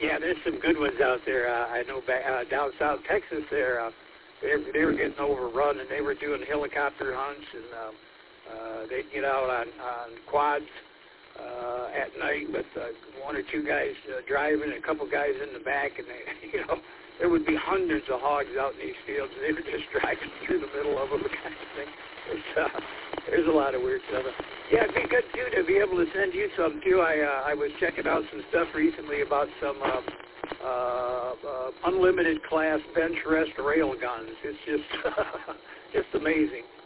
Yeah, there's some good ones out there. I know down South Texas they were getting overrun, and they were doing helicopter hunts, and they'd get out on quads at night with one or two guys driving and a couple guys in the back, and they, there would be hundreds of hogs out in these fields, and they were just driving through the middle of them, kind of thing. There's a lot of weird stuff. Yeah, it'd be good, too, to be able to send you some, too. I was checking out some stuff recently about some unlimited class bench rest rail guns. It's just just amazing.